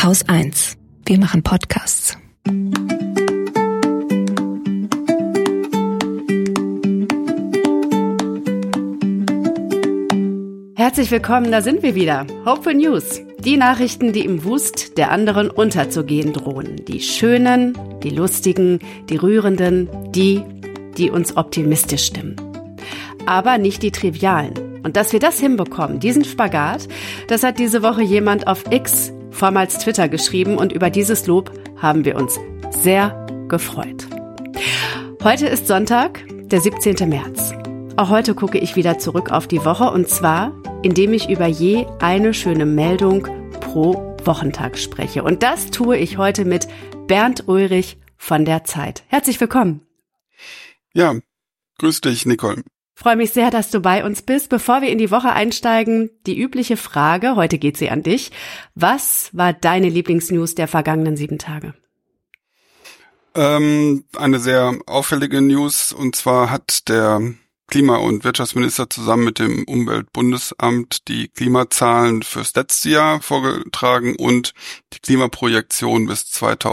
Haus 1. Wir machen Podcasts. Herzlich willkommen, da sind wir wieder. Hopeful News. Die Nachrichten, die im Wust der anderen unterzugehen drohen. Die schönen, die lustigen, die rührenden, die uns optimistisch stimmen. Aber nicht die trivialen. Und dass wir das hinbekommen, diesen Spagat, das hat diese Woche jemand auf X, vormals Twitter, geschrieben und über dieses Lob haben wir uns sehr gefreut. Heute ist Sonntag, der 17. März. Auch heute gucke ich wieder zurück auf die Woche und zwar, indem ich über je eine schöne Meldung pro Wochentag spreche. Und das tue ich heute mit Bernd Ulrich von der Zeit. Herzlich willkommen. Ja, grüß dich, Nicole. Freue mich sehr, dass du bei uns bist. Bevor wir in die Woche einsteigen, die übliche Frage, heute geht sie an dich. Was war deine Lieblingsnews der vergangenen 7 Tage? Eine sehr auffällige News, und zwar hat der Klima- und Wirtschaftsminister zusammen mit dem Umweltbundesamt die Klimazahlen fürs letzte Jahr vorgetragen und die Klimaprojektion bis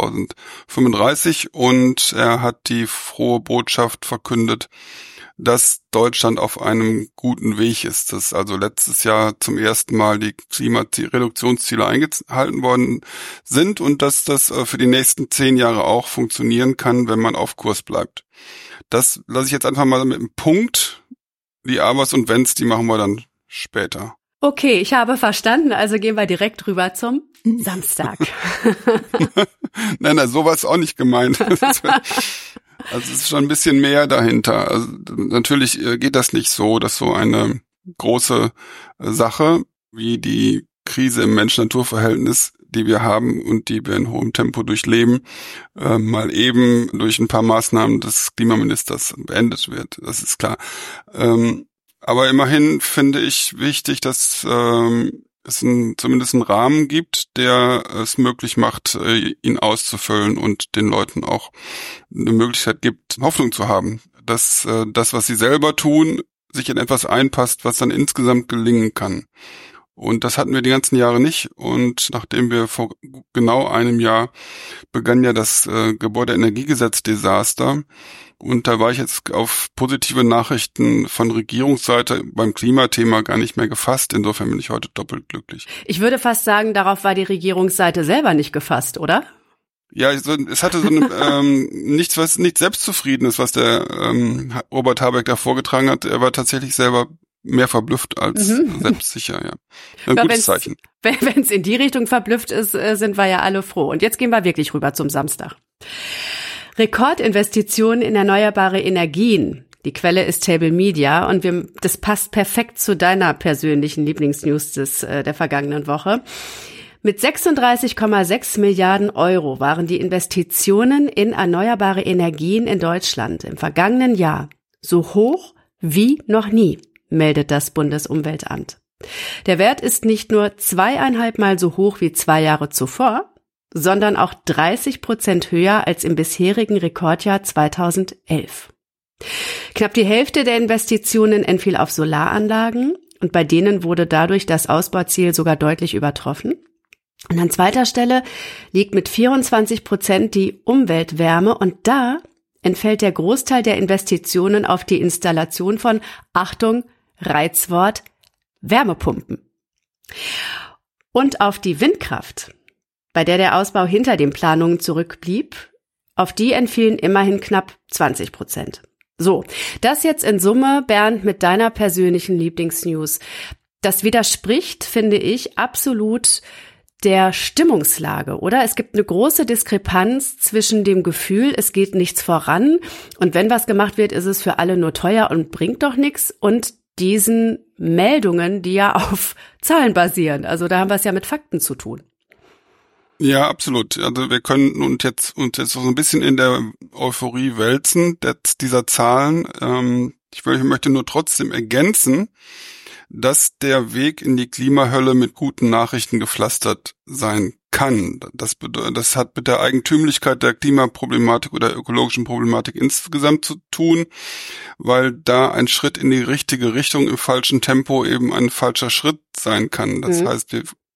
2035. Und er hat die frohe Botschaft verkündet, dass Deutschland auf einem guten Weg ist, dass also letztes Jahr zum ersten Mal die Klimareduktionsziele eingehalten worden sind und dass das für die nächsten 10 Jahre auch funktionieren kann, wenn man auf Kurs bleibt. Das lasse ich jetzt einfach mal mit einem Punkt. Die Abers und Wenns, die machen wir dann später. Okay, ich habe verstanden, also gehen wir direkt rüber zum Samstag. Nein, sowas auch nicht gemeint. Also es ist schon ein bisschen mehr dahinter. Also natürlich geht das nicht so, dass so eine große Sache wie die Krise im Mensch-Natur-Verhältnis, die wir haben und die wir in hohem Tempo durchleben, mal eben durch ein paar Maßnahmen des Klimaministers beendet wird. Das ist klar. Aber immerhin finde ich wichtig, dass es zumindest einen Rahmen gibt, der es möglich macht, ihn auszufüllen und den Leuten auch eine Möglichkeit gibt, Hoffnung zu haben, dass das, was sie selber tun, sich in etwas einpasst, was dann insgesamt gelingen kann. Und das hatten wir die ganzen Jahre nicht. Und nachdem wir vor genau einem Jahr begann ja das Gebäudeenergiegesetz-Desaster. Und da war ich jetzt auf positive Nachrichten von Regierungsseite beim Klimathema gar nicht mehr gefasst. Insofern bin ich heute doppelt glücklich. Ich würde fast sagen, darauf war die Regierungsseite selber nicht gefasst, oder? Ja, es hatte so nichts Selbstzufriedenes, was der Robert Habeck da vorgetragen hat. Er war tatsächlich selber mehr verblüfft als selbstsicher, ja. Ein gutes Zeichen. Wenn es in die Richtung verblüfft ist, sind wir ja alle froh. Und jetzt gehen wir wirklich rüber zum Samstag. Rekordinvestitionen in erneuerbare Energien. Die Quelle ist Table Media und das passt perfekt zu deiner persönlichen Lieblingsnews der vergangenen Woche. Mit 36,6 Milliarden Euro waren die Investitionen in erneuerbare Energien in Deutschland im vergangenen Jahr so hoch wie noch nie, meldet das Bundesumweltamt. Der Wert ist nicht nur 2,5 Mal so hoch wie 2 Jahre zuvor, sondern auch 30% höher als im bisherigen Rekordjahr 2011. Knapp die Hälfte der Investitionen entfiel auf Solaranlagen und bei denen wurde dadurch das Ausbauziel sogar deutlich übertroffen. Und an zweiter Stelle liegt mit 24% die Umweltwärme und da entfällt der Großteil der Investitionen auf die Installation von, Achtung, Reizwort, Wärmepumpen. Und auf die Windkraft, bei der Ausbau hinter den Planungen zurückblieb, auf die entfielen immerhin knapp 20%. So, das jetzt in Summe, Bernd, mit deiner persönlichen Lieblingsnews. Das widerspricht, finde ich, absolut der Stimmungslage, oder? Es gibt eine große Diskrepanz zwischen dem Gefühl, es geht nichts voran und wenn was gemacht wird, ist es für alle nur teuer und bringt doch nichts und diesen Meldungen, die ja auf Zahlen basieren. Also da haben wir es ja mit Fakten zu tun. Ja, absolut. Also wir können uns jetzt so ein bisschen in der Euphorie wälzen dieser Zahlen. Ich möchte nur trotzdem ergänzen, dass der Weg in die Klimahölle mit guten Nachrichten gepflastert sein kann. Das hat mit der Eigentümlichkeit der Klimaproblematik oder ökologischen Problematik insgesamt zu tun, weil da ein Schritt in die richtige Richtung im falschen Tempo eben ein falscher Schritt sein kann. Das heißt, wir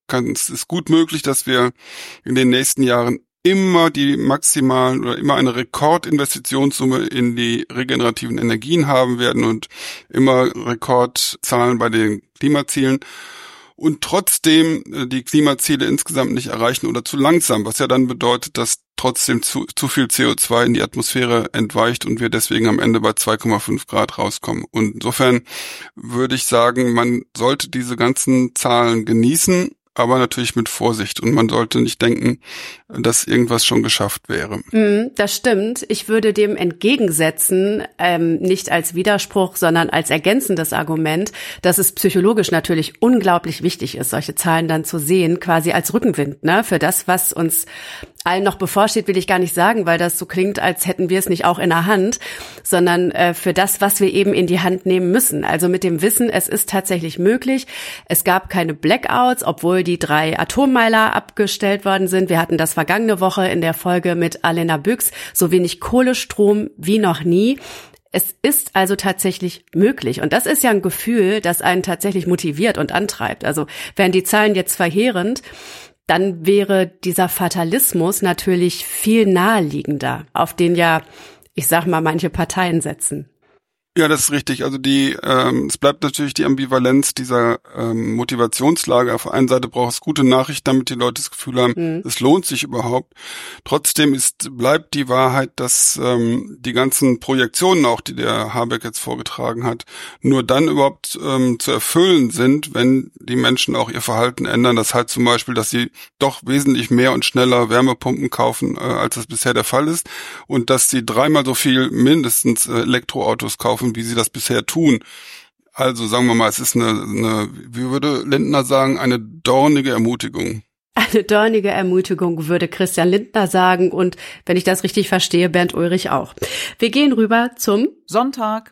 ist gut möglich, dass wir in den nächsten Jahren immer die maximalen oder immer eine Rekordinvestitionssumme in die regenerativen Energien haben werden und immer Rekordzahlen bei den Klimazielen und trotzdem die Klimaziele insgesamt nicht erreichen oder zu langsam, was ja dann bedeutet, dass trotzdem zu viel CO2 in die Atmosphäre entweicht und wir deswegen am Ende bei 2,5 Grad rauskommen. Und insofern würde ich sagen, man sollte diese ganzen Zahlen genießen, aber natürlich mit Vorsicht. Und man sollte nicht denken, dass irgendwas schon geschafft wäre. Das stimmt. Ich würde dem entgegensetzen, nicht als Widerspruch, sondern als ergänzendes Argument, dass es psychologisch natürlich unglaublich wichtig ist, solche Zahlen dann zu sehen, quasi als Rückenwind, ne, für das, was uns allen noch bevorsteht, will ich gar nicht sagen, weil das so klingt, als hätten wir es nicht auch in der Hand, sondern für das, was wir eben in die Hand nehmen müssen. Also mit dem Wissen, es ist tatsächlich möglich. Es gab keine Blackouts, obwohl die 3 Atommeiler abgestellt worden sind. Wir hatten das vergangene Woche in der Folge mit Alena Büchs, so wenig Kohlestrom wie noch nie. Es ist also tatsächlich möglich. Und das ist ja ein Gefühl, das einen tatsächlich motiviert und antreibt. Also wären die Zahlen jetzt verheerend, dann wäre dieser Fatalismus natürlich viel naheliegender, auf den ja, ich sag mal, manche Parteien setzen. Ja, das ist richtig. Also es bleibt natürlich die Ambivalenz dieser Motivationslage. Auf der einen Seite braucht es gute Nachrichten, damit die Leute das Gefühl haben, es lohnt sich überhaupt. Trotzdem bleibt die Wahrheit, dass die ganzen Projektionen auch, die der Habeck jetzt vorgetragen hat, nur dann überhaupt zu erfüllen sind, wenn die Menschen auch ihr Verhalten ändern. Das heißt zum Beispiel, dass sie doch wesentlich mehr und schneller Wärmepumpen kaufen, als das bisher der Fall ist. Und dass sie 3-mal so viel mindestens Elektroautos kaufen, wie sie das bisher tun. Also sagen wir mal, es ist eine, wie würde Lindner sagen, eine dornige Ermutigung. Eine dornige Ermutigung, würde Christian Lindner sagen und, wenn ich das richtig verstehe, Bernd Ulrich auch. Wir gehen rüber zum Sonntag.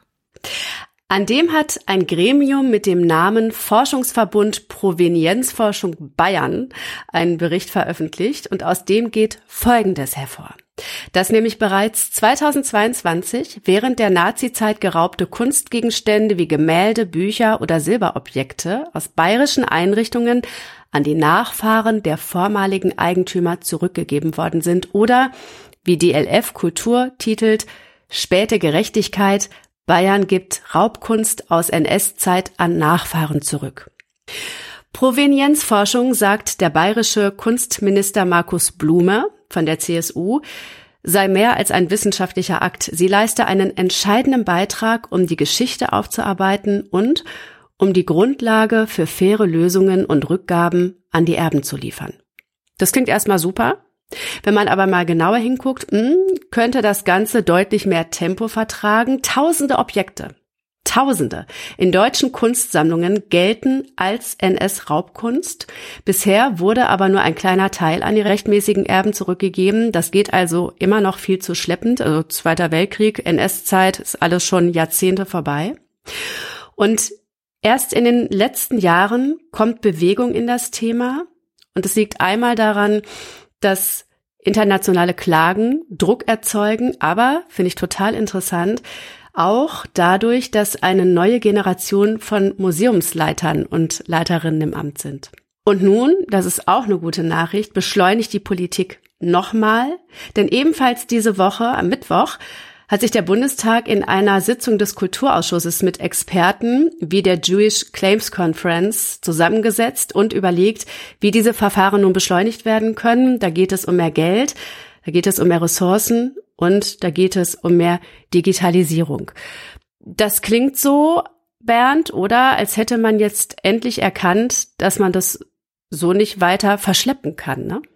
An dem hat ein Gremium mit dem Namen Forschungsverbund Provenienzforschung Bayern einen Bericht veröffentlicht und aus dem geht Folgendes hervor. Dass nämlich bereits 2022 während der Nazizeit geraubte Kunstgegenstände wie Gemälde, Bücher oder Silberobjekte aus bayerischen Einrichtungen an die Nachfahren der vormaligen Eigentümer zurückgegeben worden sind oder, wie DLF Kultur titelt, Späte Gerechtigkeit, Bayern gibt Raubkunst aus NS-Zeit an Nachfahren zurück. Provenienzforschung, sagt der bayerische Kunstminister Markus Blume von der CSU, sei mehr als ein wissenschaftlicher Akt. Sie leiste einen entscheidenden Beitrag, um die Geschichte aufzuarbeiten und um die Grundlage für faire Lösungen und Rückgaben an die Erben zu liefern. Das klingt erstmal super. Wenn man aber mal genauer hinguckt, könnte das Ganze deutlich mehr Tempo vertragen. Tausende Objekte, Tausende in deutschen Kunstsammlungen gelten als NS-Raubkunst. Bisher wurde aber nur ein kleiner Teil an die rechtmäßigen Erben zurückgegeben. Das geht also immer noch viel zu schleppend. Also Zweiter Weltkrieg, NS-Zeit, ist alles schon Jahrzehnte vorbei. Und erst in den letzten Jahren kommt Bewegung in das Thema. Und es liegt einmal daran, dass internationale Klagen Druck erzeugen, aber, finde ich total interessant, auch dadurch, dass eine neue Generation von Museumsleitern und Leiterinnen im Amt sind. Und nun, das ist auch eine gute Nachricht, beschleunigt die Politik nochmal, denn ebenfalls diese Woche, am Mittwoch, hat sich der Bundestag in einer Sitzung des Kulturausschusses mit Experten wie der Jewish Claims Conference zusammengesetzt und überlegt, wie diese Verfahren nun beschleunigt werden können. Da geht es um mehr Geld, da geht es um mehr Ressourcen und da geht es um mehr Digitalisierung. Das klingt so, Bernd, oder als hätte man jetzt endlich erkannt, dass man das so nicht weiter verschleppen kann, ne?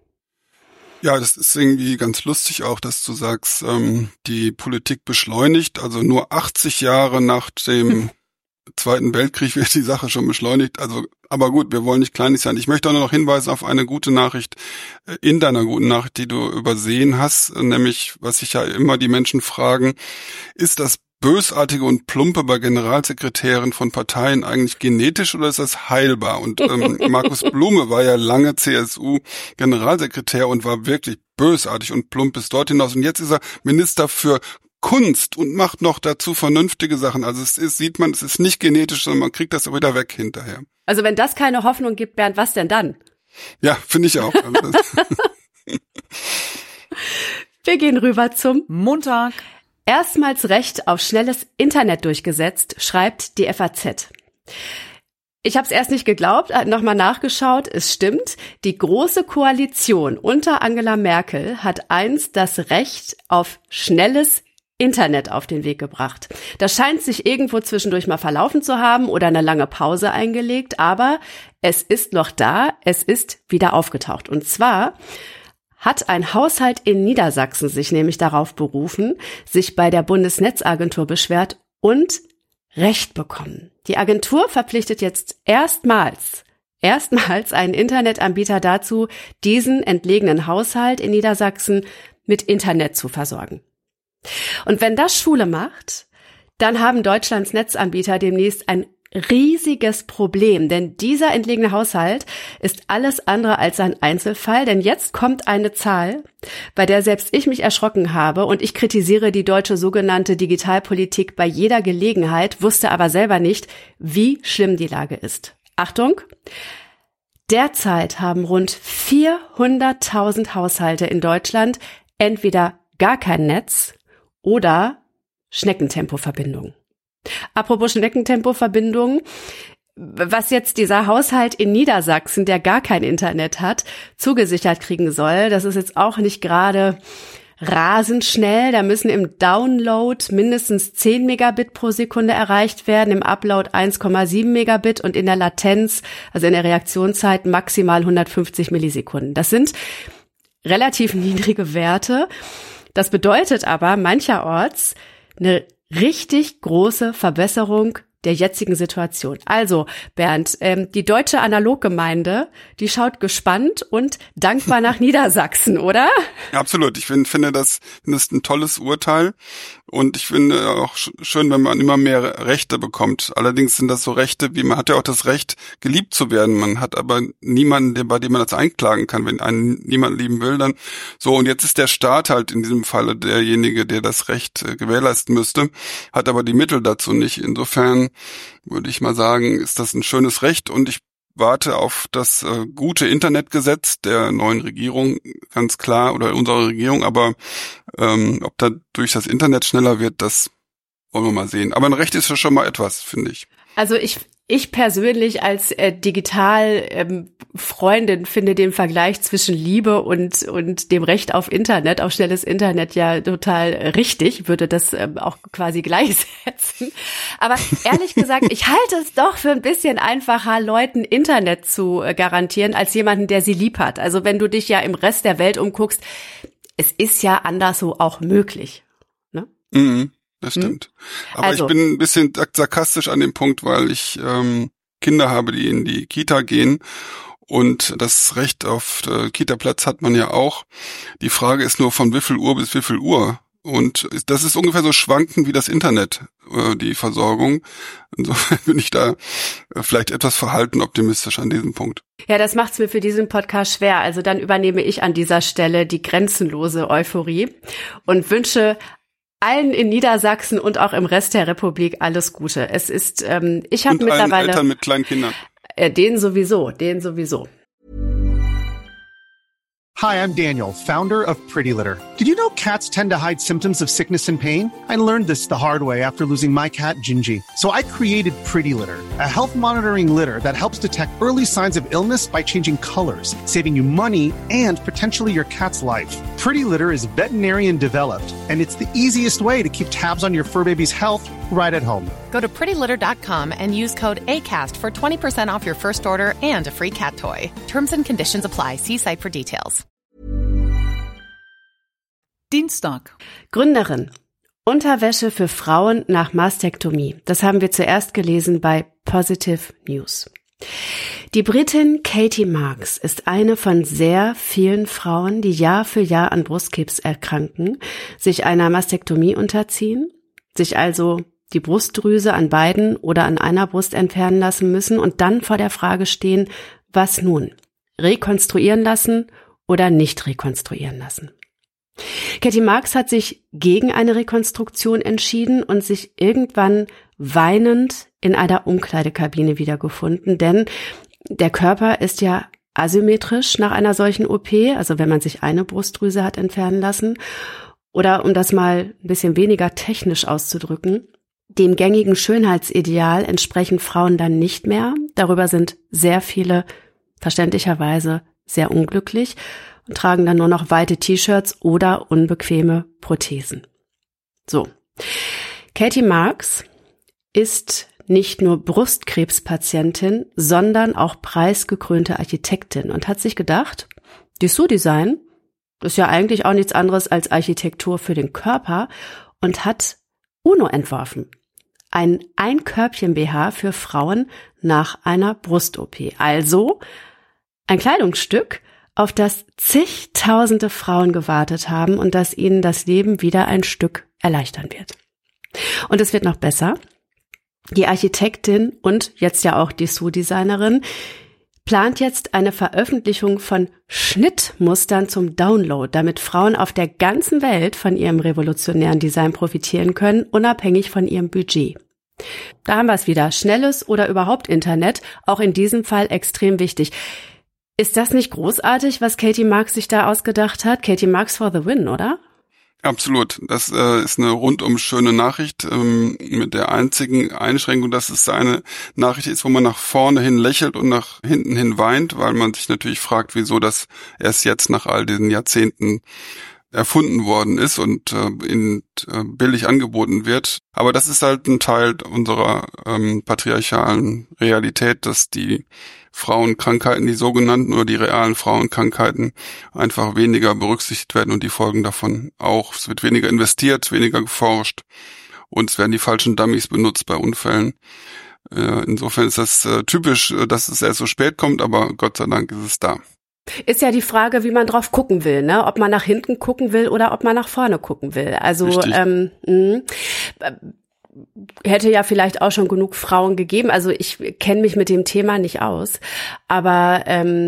Ja, das ist irgendwie ganz lustig auch, dass du sagst, die Politik beschleunigt. Also nur 80 Jahre nach dem Zweiten Weltkrieg wird die Sache schon beschleunigt. Also, aber gut, wir wollen nicht kleinlich sein. Ich möchte auch noch hinweisen auf eine gute Nachricht in deiner guten Nachricht, die du übersehen hast, nämlich, was sich ja immer die Menschen fragen, ist das Bösartige und Plumpe bei Generalsekretären von Parteien eigentlich genetisch oder ist das heilbar? Und Markus Blume war ja lange CSU-Generalsekretär und war wirklich bösartig und plump bis dort hinaus. Und jetzt ist er Minister für Kunst und macht noch dazu vernünftige Sachen. Also es ist nicht genetisch, sondern man kriegt das auch wieder weg hinterher. Also wenn das keine Hoffnung gibt, Bernd, was denn dann? Ja, finde ich auch. Wir gehen rüber zum Montag. Erstmals Recht auf schnelles Internet durchgesetzt, schreibt die FAZ. Ich habe es erst nicht geglaubt, nochmal nachgeschaut, es stimmt. Die Große Koalition unter Angela Merkel hat einst das Recht auf schnelles Internet auf den Weg gebracht. Das scheint sich irgendwo zwischendurch mal verlaufen zu haben oder eine lange Pause eingelegt, aber es ist noch da, es ist wieder aufgetaucht. Und zwar hat ein Haushalt in Niedersachsen sich nämlich darauf berufen, sich bei der Bundesnetzagentur beschwert und Recht bekommen. Die Agentur verpflichtet jetzt erstmals einen Internetanbieter dazu, diesen entlegenen Haushalt in Niedersachsen mit Internet zu versorgen. Und wenn das Schule macht, dann haben Deutschlands Netzanbieter demnächst ein riesiges Problem, denn dieser entlegene Haushalt ist alles andere als ein Einzelfall, denn jetzt kommt eine Zahl, bei der selbst ich mich erschrocken habe und ich kritisiere die deutsche sogenannte Digitalpolitik bei jeder Gelegenheit, wusste aber selber nicht, wie schlimm die Lage ist. Achtung! Derzeit haben rund 400.000 Haushalte in Deutschland entweder gar kein Netz oder Schneckentempoverbindung. Apropos Schneckentempoverbindung, was jetzt dieser Haushalt in Niedersachsen, der gar kein Internet hat, zugesichert kriegen soll, das ist jetzt auch nicht gerade rasend schnell. Da müssen im Download mindestens 10 Megabit pro Sekunde erreicht werden, im Upload 1,7 Megabit und in der Latenz, also in der Reaktionszeit, maximal 150 Millisekunden. Das sind relativ niedrige Werte. Das bedeutet aber mancherorts eine richtig große Verbesserung der jetzigen Situation. Also, Bernd, die deutsche Analoggemeinde, die schaut gespannt und dankbar nach Niedersachsen, oder? Ja, absolut. Ich finde das ein tolles Urteil und ich finde auch schön, wenn man immer mehr Rechte bekommt. Allerdings sind das so Rechte, wie man hat ja auch das Recht, geliebt zu werden. Man hat aber niemanden, bei dem man das einklagen kann. Wenn einen niemand lieben will, dann so. Und jetzt ist der Staat halt in diesem Falle derjenige, der das Recht gewährleisten müsste, hat aber die Mittel dazu nicht. Insofern würde ich mal sagen, ist das ein schönes Recht und ich warte auf das gute Internetgesetz der neuen Regierung, ganz klar, oder unserer Regierung, aber ob da durch das Internet schneller wird, das wollen wir mal sehen. Aber ein Recht ist ja schon mal etwas, finde ich. Also ich persönlich als Digital-Freundin finde den Vergleich zwischen Liebe und dem Recht auf Internet, auf schnelles Internet ja total richtig, würde das auch quasi gleichsetzen. Aber ehrlich gesagt, ich halte es doch für ein bisschen einfacher, Leuten Internet zu garantieren, als jemanden, der sie lieb hat. Also wenn du dich ja im Rest der Welt umguckst, es ist ja anderswo auch möglich. Ne? Mhm. Das stimmt. Aber also, ich bin ein bisschen sarkastisch an dem Punkt, weil ich Kinder habe, die in die Kita gehen und das Recht auf Kita-Platz hat man ja auch. Die Frage ist nur, von wie viel Uhr bis wie viel Uhr? Und das ist ungefähr so schwankend wie das Internet, die Versorgung. Insofern bin ich da vielleicht etwas verhalten optimistisch an diesem Punkt. Ja, das macht's mir für diesen Podcast schwer. Also dann übernehme ich an dieser Stelle die grenzenlose Euphorie und wünsche allen in Niedersachsen und auch im Rest der Republik alles Gute. Es ist, ich habe mittlerweile allen Eltern mit kleinen Kindern. Den sowieso. Hi, I'm Daniel, founder of Pretty Litter. Did you know cats tend to hide symptoms of sickness and pain? I learned this the hard way after losing my cat, Gingy. So I created Pretty Litter, a health monitoring litter that helps detect early signs of illness by changing colors, saving you money and potentially your cat's life. Pretty Litter is veterinarian developed, and it's the easiest way to keep tabs on your fur baby's health right at home. Go to prettylitter.com and use code ACAST for 20% off your first order and a free cat toy. Terms and conditions apply. See site for details. Dienstag. Gründerin. Unterwäsche für Frauen nach Mastektomie. Das haben wir zuerst gelesen bei Positive News. Die Britin Katie Marks ist eine von sehr vielen Frauen, die Jahr für Jahr an Brustkrebs erkranken, sich einer Mastektomie unterziehen, sich also die Brustdrüse an beiden oder an einer Brust entfernen lassen müssen und dann vor der Frage stehen, was nun? Rekonstruieren lassen oder nicht rekonstruieren lassen? Katie Marks hat sich gegen eine Rekonstruktion entschieden und sich irgendwann weinend in einer Umkleidekabine wiedergefunden, denn der Körper ist ja asymmetrisch nach einer solchen OP, also wenn man sich eine Brustdrüse hat entfernen lassen. Oder um das mal ein bisschen weniger technisch auszudrücken, dem gängigen Schönheitsideal entsprechen Frauen dann nicht mehr. Darüber sind sehr viele verständlicherweise sehr unglücklich und tragen dann nur noch weite T-Shirts oder unbequeme Prothesen. So, Katie Marks ist nicht nur Brustkrebspatientin, sondern auch preisgekrönte Architektin und hat sich gedacht, Dessous-Design ist ja eigentlich auch nichts anderes als Architektur für den Körper und hat UNO entworfen. Ein Einkörbchen-BH für Frauen nach einer Brust-OP. Also ein Kleidungsstück, auf das zigtausende Frauen gewartet haben und das ihnen das Leben wieder ein Stück erleichtern wird. Und es wird noch besser. Die Architektin und jetzt ja auch Dessous-Designerin plant jetzt eine Veröffentlichung von Schnittmustern zum Download, damit Frauen auf der ganzen Welt von ihrem revolutionären Design profitieren können, unabhängig von ihrem Budget. Da haben wir es wieder. Schnelles oder überhaupt Internet, auch in diesem Fall extrem wichtig. Ist das nicht großartig, was Katie Marks sich da ausgedacht hat? Katie Marks for the win, oder? Absolut. Das ist eine rundum schöne Nachricht, mit der einzigen Einschränkung, dass es eine Nachricht ist, wo man nach vorne hin lächelt und nach hinten hin weint, weil man sich natürlich fragt, wieso das erst jetzt nach all diesen Jahrzehnten erfunden worden ist und billig angeboten wird. Aber das ist halt ein Teil unserer patriarchalen Realität, dass die Frauenkrankheiten, die sogenannten oder die realen Frauenkrankheiten, einfach weniger berücksichtigt werden und die Folgen davon auch. Es wird weniger investiert, weniger geforscht und es werden die falschen Dummies benutzt bei Unfällen. Insofern ist das typisch, dass es erst so spät kommt, aber Gott sei Dank ist es da. Ist ja die Frage, wie man drauf gucken will, ne? Ob man nach hinten gucken will oder ob man nach vorne gucken will. Also hätte ja vielleicht auch schon genug Frauen gegeben. Also ich kenne mich mit dem Thema nicht aus. Aber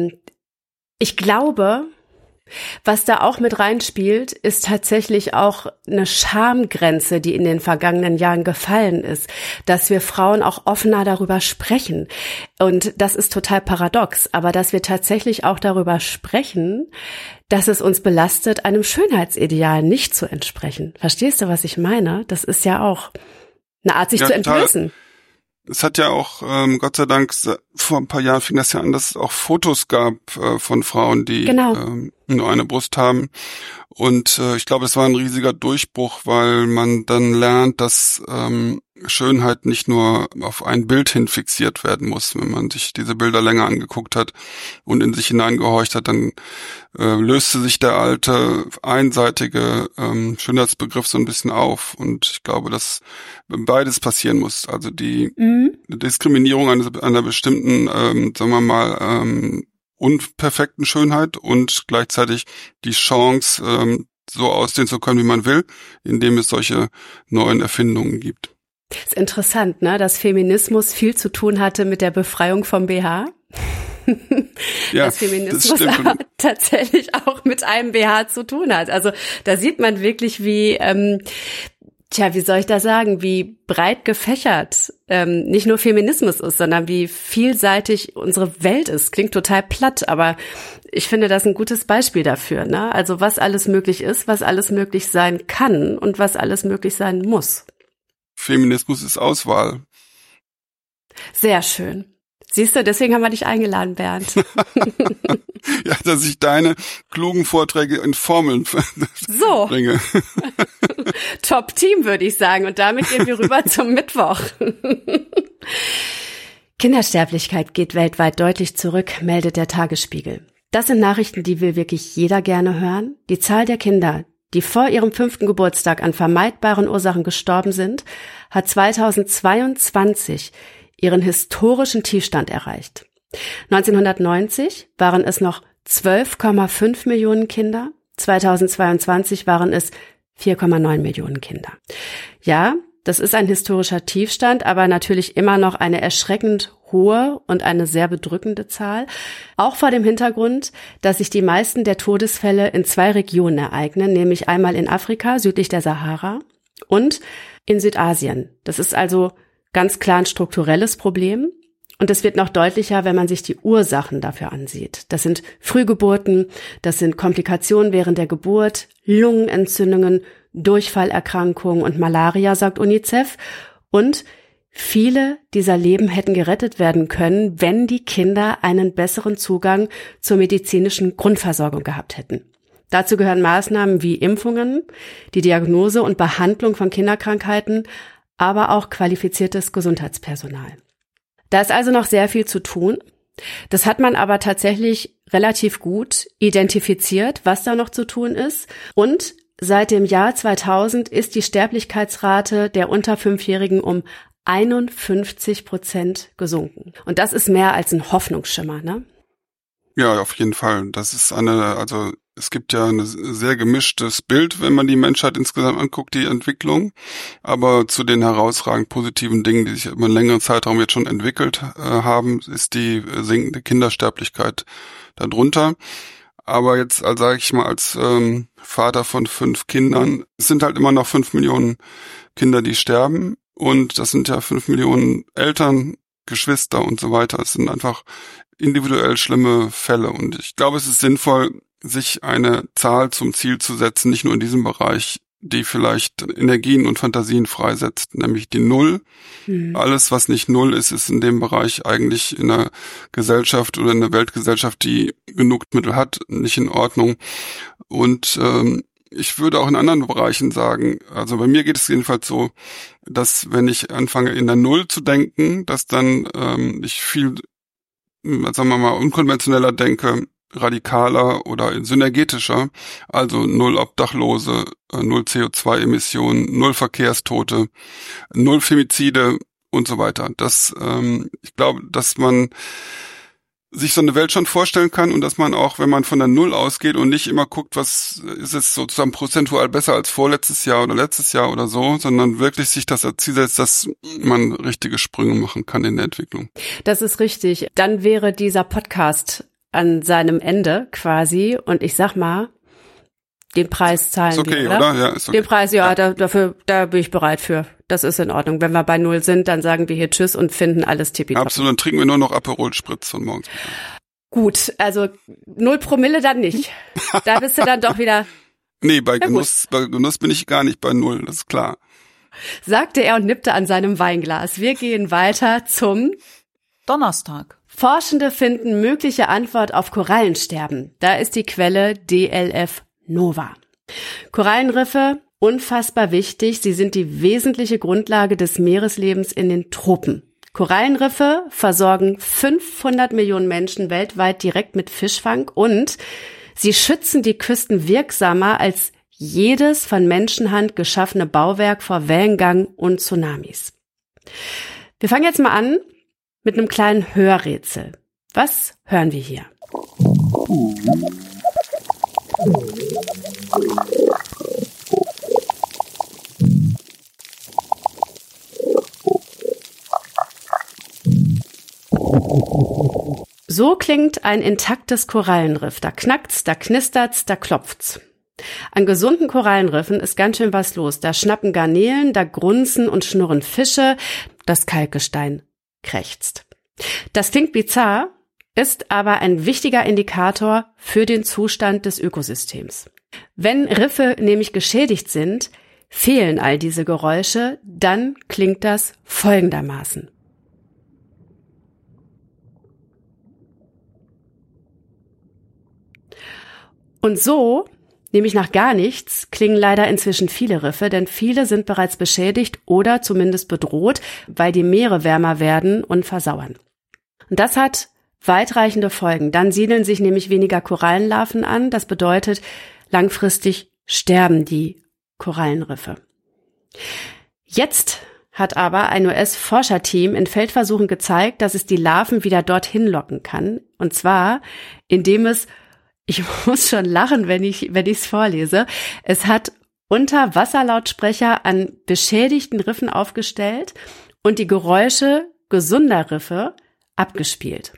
ich glaube, was da auch mit reinspielt, ist tatsächlich auch eine Schamgrenze, die in den vergangenen Jahren gefallen ist, dass wir Frauen auch offener darüber sprechen. Und das ist total paradox, aber dass wir tatsächlich auch darüber sprechen, dass es uns belastet, einem Schönheitsideal nicht zu entsprechen. Verstehst du, was ich meine? Das ist ja auch eine Art, sich zu entblößen. Es hat ja auch, Gott sei Dank, vor ein paar Jahren fing das ja an, dass es auch Fotos gab von Frauen, die nur eine Brust haben. Und ich glaube, es war ein riesiger Durchbruch, weil man dann lernt, dass Schönheit nicht nur auf ein Bild hin fixiert werden muss. Wenn man sich diese Bilder länger angeguckt hat und in sich hineingehorcht hat, dann löste sich der alte, einseitige Schönheitsbegriff so ein bisschen auf. Und ich glaube, dass beides passieren muss. Also die Diskriminierung einer bestimmten, sagen wir mal, unperfekten Schönheit und gleichzeitig die Chance, so aussehen zu können, wie man will, indem es solche neuen Erfindungen gibt. Das ist interessant, ne, dass Feminismus viel zu tun hatte mit der Befreiung vom BH. Ja, dass Feminismus tatsächlich auch mit einem BH zu tun hat. Also da sieht man wirklich, wie wie soll ich das sagen, wie breit gefächert nicht nur Feminismus ist, sondern wie vielseitig unsere Welt ist. Klingt total platt, aber ich finde das ein gutes Beispiel dafür, ne? Also was alles möglich ist, was alles möglich sein kann und was alles möglich sein muss. Feminismus ist Auswahl. Sehr schön. Siehst du, deswegen haben wir dich eingeladen, Bernd. Ja, dass ich deine klugen Vorträge in Formeln bringe. Top-Team, würde ich sagen. Und damit gehen wir rüber zum Mittwoch. Kindersterblichkeit geht weltweit deutlich zurück, meldet der Tagesspiegel. Das sind Nachrichten, die will wirklich jeder gerne hören. Die Zahl der Kinder, die vor ihrem 5. Geburtstag an vermeidbaren Ursachen gestorben sind, hat 2022 ihren historischen Tiefstand erreicht. 1990 waren es noch 12,5 Millionen Kinder, 2022 waren es 4,9 Millionen Kinder. Ja, das ist ein historischer Tiefstand, aber natürlich immer noch eine erschreckend hohe und eine sehr bedrückende Zahl. Auch vor dem Hintergrund, dass sich die meisten der Todesfälle in 2 Regionen ereignen, nämlich einmal in Afrika, südlich der Sahara, und in Südasien. Das ist also ganz klar ein strukturelles Problem. Und es wird noch deutlicher, wenn man sich die Ursachen dafür ansieht. Das sind Frühgeburten, das sind Komplikationen während der Geburt, Lungenentzündungen, Durchfallerkrankungen und Malaria, sagt UNICEF. Und viele dieser Leben hätten gerettet werden können, wenn die Kinder einen besseren Zugang zur medizinischen Grundversorgung gehabt hätten. Dazu gehören Maßnahmen wie Impfungen, die Diagnose und Behandlung von Kinderkrankheiten, aber auch qualifiziertes Gesundheitspersonal. Da ist also noch sehr viel zu tun. Das hat man aber tatsächlich relativ gut identifiziert, was da noch zu tun ist. Und seit dem Jahr 2000 ist die Sterblichkeitsrate der unter 5-Jährigen um 51% gesunken. Und das ist mehr als ein Hoffnungsschimmer, ne? Ja, auf jeden Fall. Das ist es gibt ja ein sehr gemischtes Bild, wenn man die Menschheit insgesamt anguckt, die Entwicklung. Aber zu den herausragend positiven Dingen, die sich über einen längeren Zeitraum jetzt schon entwickelt haben, ist die sinkende Kindersterblichkeit darunter. Aber jetzt, sage ich mal, als Vater von 5 Kindern, es sind halt immer noch 5 Millionen Kinder, die sterben. Und das sind ja 5 Millionen Eltern, Geschwister und so weiter. Es sind einfach individuell schlimme Fälle. Und ich glaube, es ist sinnvoll, sich eine Zahl zum Ziel zu setzen, nicht nur in diesem Bereich, die vielleicht Energien und Fantasien freisetzt, nämlich die Null. Alles, was nicht Null ist, ist in dem Bereich eigentlich in einer Gesellschaft oder in einer Weltgesellschaft, die genug Mittel hat, nicht in Ordnung. Und ich würde auch in anderen Bereichen sagen, also bei mir geht es jedenfalls so, dass wenn ich anfange in der Null zu denken, dass dann ich viel, sagen wir mal, unkonventioneller denke, radikaler oder synergetischer, also 0 Obdachlose, 0 CO2-Emissionen, 0 Verkehrstote, 0 Femizide und so weiter. Ich glaube, dass man sich so eine Welt schon vorstellen kann und dass man auch, wenn man von der Null ausgeht und nicht immer guckt, was ist jetzt sozusagen prozentual besser als vorletztes Jahr oder letztes Jahr oder so, sondern wirklich sich das als Ziel setzt, dass man richtige Sprünge machen kann in der Entwicklung. Das ist richtig. Dann wäre dieser Podcast an seinem Ende quasi und ich sag mal, den Preis zahlen ist okay, wir, oder? Ja, ist okay. Den Preis, ja. Da bin ich bereit für. Das ist in Ordnung. Wenn wir bei 0 sind, dann sagen wir hier Tschüss und finden alles tippitopp. Absolut, dann trinken wir nur noch Aperol Spritz von morgens. Gut, also 0 Promille dann nicht. Da bist du dann doch wieder... Nee, bei Genuss bin ich gar nicht bei 0, das ist klar. Sagte er und nippte an seinem Weinglas. Wir gehen weiter zum Donnerstag. Forschende finden mögliche Antwort auf Korallensterben. Da ist die Quelle DLF Nova. Korallenriffe, unfassbar wichtig. Sie sind die wesentliche Grundlage des Meereslebens in den Tropen. Korallenriffe versorgen 500 Millionen Menschen weltweit direkt mit Fischfang und sie schützen die Küsten wirksamer als jedes von Menschenhand geschaffene Bauwerk vor Wellengang und Tsunamis. Wir fangen jetzt mal an mit einem kleinen Hörrätsel. Was hören wir hier? So klingt ein intaktes Korallenriff. Da knackt's, da knistert's, da klopft's. An gesunden Korallenriffen ist ganz schön was los. Da schnappen Garnelen, da grunzen und schnurren Fische, das Kalkgestein krächzt. Das klingt bizarr, ist aber ein wichtiger Indikator für den Zustand des Ökosystems. Wenn Riffe nämlich geschädigt sind, fehlen all diese Geräusche, dann klingt das folgendermaßen. Und so, nämlich nach gar nichts, klingen leider inzwischen viele Riffe, denn viele sind bereits beschädigt oder zumindest bedroht, weil die Meere wärmer werden und versauern. Und das hat weitreichende Folgen. Dann siedeln sich nämlich weniger Korallenlarven an. Das bedeutet, langfristig sterben die Korallenriffe. Jetzt hat aber ein US-Forscherteam in Feldversuchen gezeigt, dass es die Larven wieder dorthin locken kann. Und zwar, indem es, ich muss schon lachen, wenn ich es vorlese, es hat Unterwasserlautsprecher an beschädigten Riffen aufgestellt und die Geräusche gesunder Riffe abgespielt.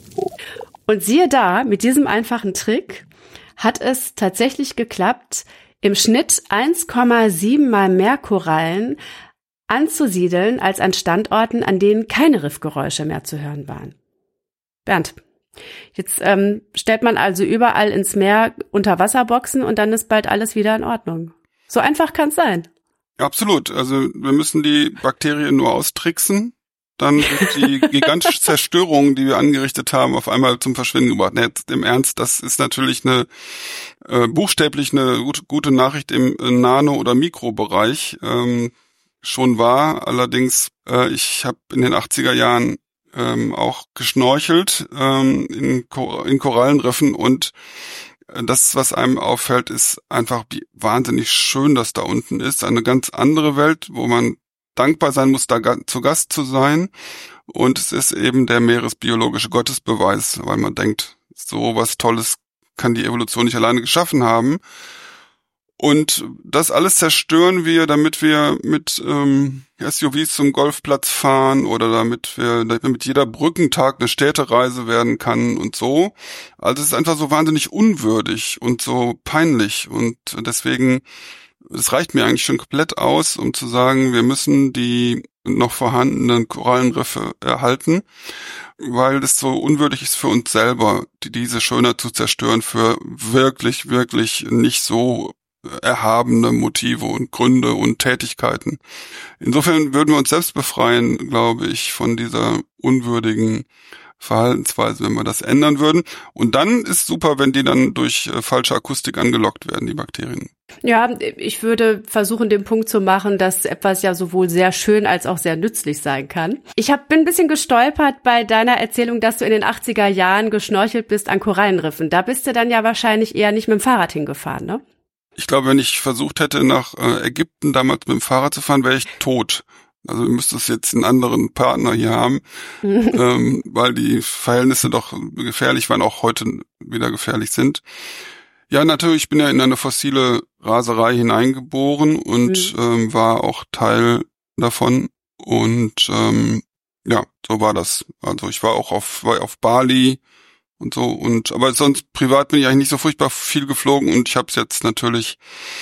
Und siehe da, mit diesem einfachen Trick hat es tatsächlich geklappt, im Schnitt 1,7 mal mehr Korallen anzusiedeln als an Standorten, an denen keine Riffgeräusche mehr zu hören waren. Bernd, jetzt stellt man also überall ins Meer Unterwasserboxen und dann ist bald alles wieder in Ordnung. So einfach kann es sein. Ja, absolut. Also wir müssen die Bakterien nur austricksen, dann wird die gigantische Zerstörung, die wir angerichtet haben, auf einmal zum Verschwinden gebracht. Jetzt im Ernst, das ist natürlich buchstäblich eine gute Nachricht im Nano- oder Mikrobereich schon war. Allerdings, ich habe in den 80er Jahren auch geschnorchelt in Korallenriffen und das, was einem auffällt, ist einfach, wie wahnsinnig schön das da unten ist. Eine ganz andere Welt, wo man dankbar sein muss, da zu Gast zu sein. Und es ist eben der meeresbiologische Gottesbeweis, weil man denkt, so was Tolles kann die Evolution nicht alleine geschaffen haben. Und das alles zerstören wir, damit wir mit SUVs zum Golfplatz fahren oder damit mit jeder Brückentag eine Städtereise werden kann und so. Also es ist einfach so wahnsinnig unwürdig und so peinlich und deswegen, es reicht mir eigentlich schon komplett aus, um zu sagen, wir müssen die noch vorhandenen Korallenriffe erhalten, weil es so unwürdig ist für uns selber, diese schöner zu zerstören für wirklich, wirklich nicht so erhabene Motive und Gründe und Tätigkeiten. Insofern würden wir uns selbst befreien, glaube ich, von dieser unwürdigen Verhaltensweise, wenn wir das ändern würden. Und dann ist super, wenn die dann durch falsche Akustik angelockt werden, die Bakterien. Ja, ich würde versuchen, den Punkt zu machen, dass etwas ja sowohl sehr schön als auch sehr nützlich sein kann. Ich bin ein bisschen gestolpert bei deiner Erzählung, dass du in den 80er Jahren geschnorchelt bist an Korallenriffen. Da bist du dann ja wahrscheinlich eher nicht mit dem Fahrrad hingefahren, ne? Ich glaube, wenn ich versucht hätte, nach Ägypten damals mit dem Fahrrad zu fahren, wäre ich tot. Also du müsstest jetzt einen anderen Partner hier haben, weil die Verhältnisse doch gefährlich waren, auch heute wieder gefährlich sind. Ja, natürlich, ich bin ja in eine fossile Raserei hineingeboren und war auch Teil davon. Und ja, so war das. Also ich war auch auf Bali und so, aber sonst privat bin ich eigentlich nicht so furchtbar viel geflogen und ich habe es jetzt natürlich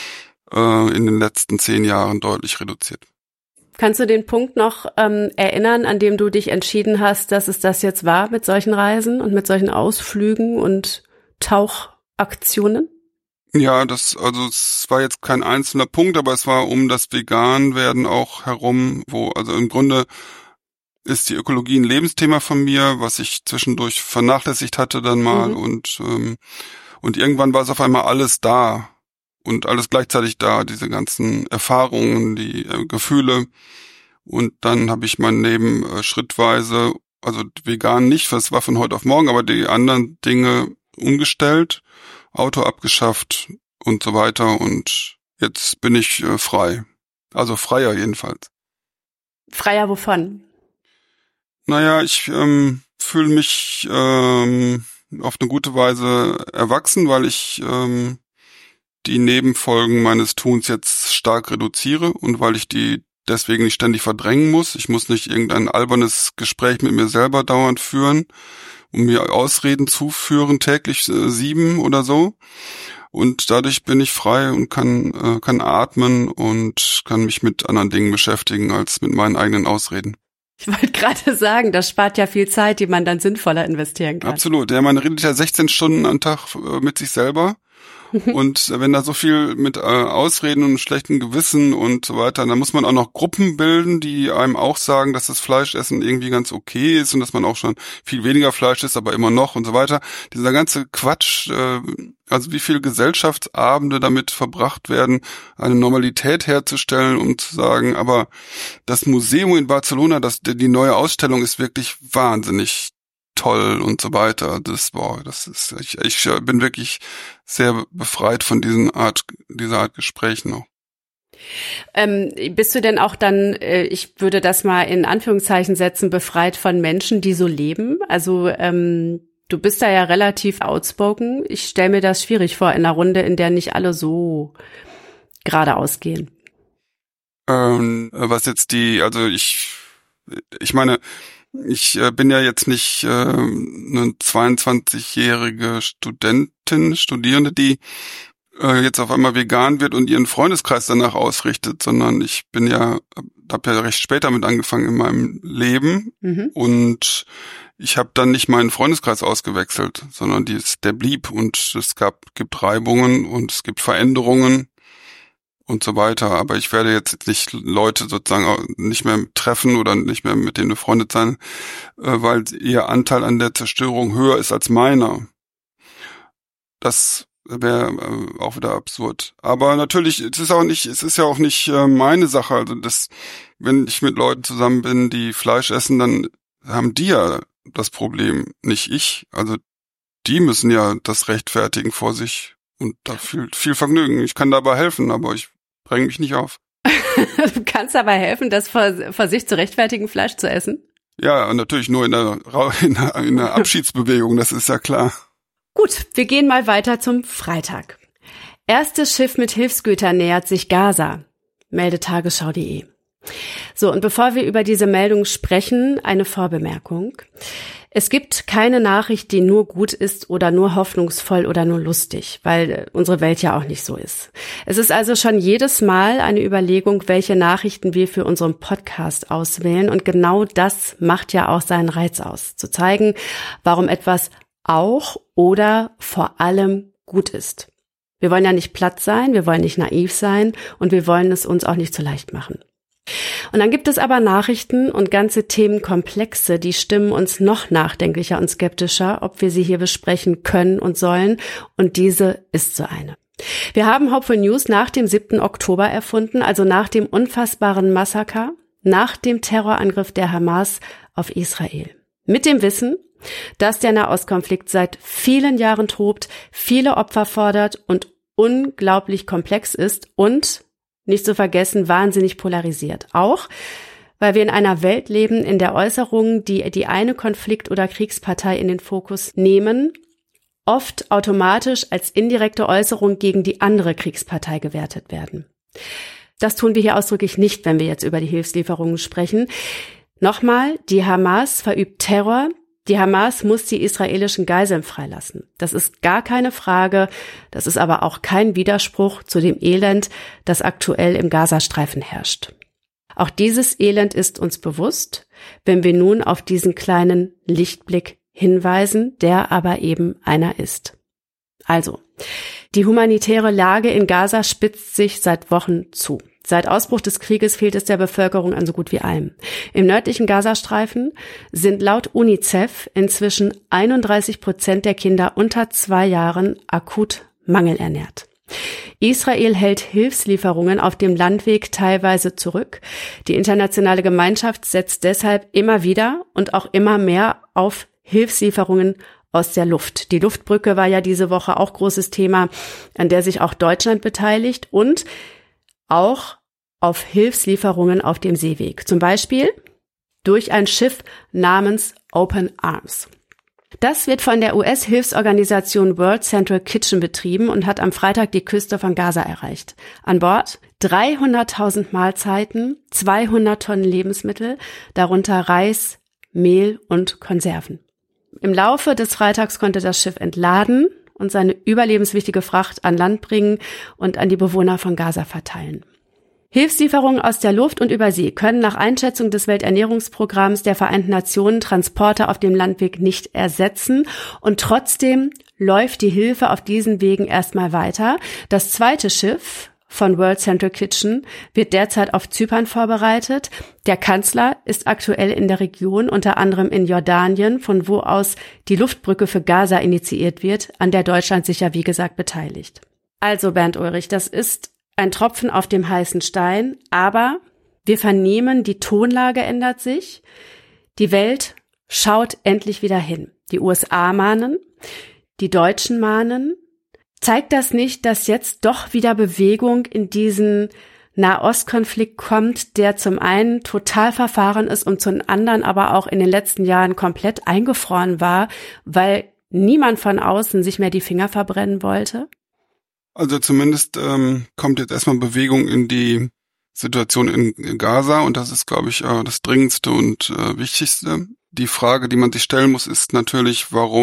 in den letzten 10 Jahren deutlich reduziert. Kannst du den Punkt noch erinnern, an dem du dich entschieden hast, dass es das jetzt war mit solchen Reisen und mit solchen Ausflügen und Tauchaktionen? Ja, es war jetzt kein einzelner Punkt, aber es war um das Vegan-Werden auch herum, also im Grunde ist die Ökologie ein Lebensthema von mir, was ich zwischendurch vernachlässigt hatte dann mal und irgendwann war es auf einmal alles da und alles gleichzeitig da, diese ganzen Erfahrungen, die Gefühle und dann habe ich mein Leben schrittweise, also vegan nicht, das war von heute auf morgen, aber die anderen Dinge umgestellt, Auto abgeschafft und so weiter und jetzt bin ich frei, also freier jedenfalls. Freier wovon? Naja, ich fühle mich auf eine gute Weise erwachsen, weil ich die Nebenfolgen meines Tuns jetzt stark reduziere und weil ich die deswegen nicht ständig verdrängen muss. Ich muss nicht irgendein albernes Gespräch mit mir selber dauernd führen und mir Ausreden zuführen, täglich 7 oder so. Und dadurch bin ich frei und kann atmen und kann mich mit anderen Dingen beschäftigen als mit meinen eigenen Ausreden. Ich wollte gerade sagen, das spart ja viel Zeit, die man dann sinnvoller investieren kann. Absolut. Ja, man redet ja 16 Stunden am Tag mit sich selber. Und wenn da so viel mit Ausreden und schlechten Gewissen und so weiter, dann muss man auch noch Gruppen bilden, die einem auch sagen, dass das Fleischessen irgendwie ganz okay ist und dass man auch schon viel weniger Fleisch isst, aber immer noch und so weiter. Dieser ganze Quatsch, also wie viele Gesellschaftsabende damit verbracht werden, eine Normalität herzustellen, um zu sagen, aber das Museum in Barcelona, die neue Ausstellung ist wirklich wahnsinnig toll und so weiter. Ich bin wirklich sehr befreit von dieser Art Gesprächen noch. Bist du denn auch dann, ich würde das mal in Anführungszeichen setzen, befreit von Menschen, die so leben? Also du bist da ja relativ outspoken. Ich stelle mir das schwierig vor in einer Runde, in der nicht alle so geradeaus gehen. Was jetzt ich meine, ich bin ja jetzt nicht eine 22-jährige Studierende, die jetzt auf einmal vegan wird und ihren Freundeskreis danach ausrichtet, sondern ich habe ja recht spät damit angefangen in meinem Leben und ich habe dann nicht meinen Freundeskreis ausgewechselt, sondern der blieb und es gibt Reibungen und es gibt Veränderungen und so weiter. Aber ich werde jetzt nicht Leute sozusagen nicht mehr treffen oder nicht mehr mit denen befreundet sein, weil ihr Anteil an der Zerstörung höher ist als meiner. Das wäre auch wieder absurd. Aber natürlich, es ist ja auch nicht meine Sache. Also wenn ich mit Leuten zusammen bin, die Fleisch essen, dann haben die ja das Problem, nicht ich. Also die müssen ja das rechtfertigen vor sich und da viel Vergnügen. Ich kann dabei helfen, aber ich dränge mich nicht auf. Du kannst dabei helfen, das vor sich zu rechtfertigen, Fleisch zu essen? Ja, und natürlich nur in der Abschiedsbewegung, das ist ja klar. Gut, wir gehen mal weiter zum Freitag. Erstes Schiff mit Hilfsgütern nähert sich Gaza, meldet Tagesschau.de. So, und bevor wir über diese Meldung sprechen, eine Vorbemerkung. Es gibt keine Nachricht, die nur gut ist oder nur hoffnungsvoll oder nur lustig, weil unsere Welt ja auch nicht so ist. Es ist also schon jedes Mal eine Überlegung, welche Nachrichten wir für unseren Podcast auswählen. Und genau das macht ja auch seinen Reiz aus, zu zeigen, warum etwas auch oder vor allem gut ist. Wir wollen ja nicht platt sein, wir wollen nicht naiv sein und wir wollen es uns auch nicht zu leicht machen. Und dann gibt es aber Nachrichten und ganze Themenkomplexe, die stimmen uns noch nachdenklicher und skeptischer, ob wir sie hier besprechen können und sollen. Und diese ist so eine. Wir haben Hopeful News nach dem 7. Oktober erfunden, also nach dem unfassbaren Massaker, nach dem Terrorangriff der Hamas auf Israel. Mit dem Wissen, dass der Nahostkonflikt seit vielen Jahren tobt, viele Opfer fordert und unglaublich komplex ist und nicht zu vergessen, wahnsinnig polarisiert. Auch, weil wir in einer Welt leben, in der Äußerungen, die die eine Konflikt- oder Kriegspartei in den Fokus nehmen, oft automatisch als indirekte Äußerung gegen die andere Kriegspartei gewertet werden. Das tun wir hier ausdrücklich nicht, wenn wir jetzt über die Hilfslieferungen sprechen. Nochmal, die Hamas verübt Terror. Die Hamas muss die israelischen Geiseln freilassen. Das ist gar keine Frage. Das ist aber auch kein Widerspruch zu dem Elend, das aktuell im Gazastreifen herrscht. Auch dieses Elend ist uns bewusst, wenn wir nun auf diesen kleinen Lichtblick hinweisen, der aber eben einer ist. Also, die humanitäre Lage in Gaza spitzt sich seit Wochen zu. Seit Ausbruch des Krieges fehlt es der Bevölkerung an so gut wie allem. Im nördlichen Gazastreifen sind laut UNICEF inzwischen 31% der Kinder unter 2 Jahren akut mangelernährt. Israel hält Hilfslieferungen auf dem Landweg teilweise zurück. Die internationale Gemeinschaft setzt deshalb immer wieder und auch immer mehr auf Hilfslieferungen aus der Luft. Die Luftbrücke war ja diese Woche auch großes Thema, an der sich auch Deutschland beteiligt und auch auf Hilfslieferungen auf dem Seeweg. Zum Beispiel durch ein Schiff namens Open Arms. Das wird von der US-Hilfsorganisation World Central Kitchen betrieben und hat am Freitag die Küste von Gaza erreicht. An Bord 300.000 Mahlzeiten, 200 Tonnen Lebensmittel, darunter Reis, Mehl und Konserven. Im Laufe des Freitags konnte das Schiff entladen und seine überlebenswichtige Fracht an Land bringen und an die Bewohner von Gaza verteilen. Hilfslieferungen aus der Luft und über See können nach Einschätzung des Welternährungsprogramms der Vereinten Nationen Transporte auf dem Landweg nicht ersetzen und trotzdem läuft die Hilfe auf diesen Wegen erstmal weiter. Das zweite Schiff von World Central Kitchen wird derzeit auf Zypern vorbereitet. Der Kanzler ist aktuell in der Region, unter anderem in Jordanien, von wo aus die Luftbrücke für Gaza initiiert wird, an der Deutschland sich ja wie gesagt beteiligt. Also Bernd Ulrich, das ist ein Tropfen auf dem heißen Stein, aber wir vernehmen, die Tonlage ändert sich. Die Welt schaut endlich wieder hin. Die USA mahnen, die Deutschen mahnen. Zeigt das nicht, dass jetzt doch wieder Bewegung in diesen Nahostkonflikt kommt, der zum einen total verfahren ist und zum anderen aber auch in den letzten Jahren komplett eingefroren war, weil niemand von außen sich mehr die Finger verbrennen wollte? Also zumindest kommt jetzt erstmal Bewegung in die Situation in Gaza und das ist, glaube ich, das Dringendste und Wichtigste. Die Frage, die man sich stellen muss, ist natürlich, warum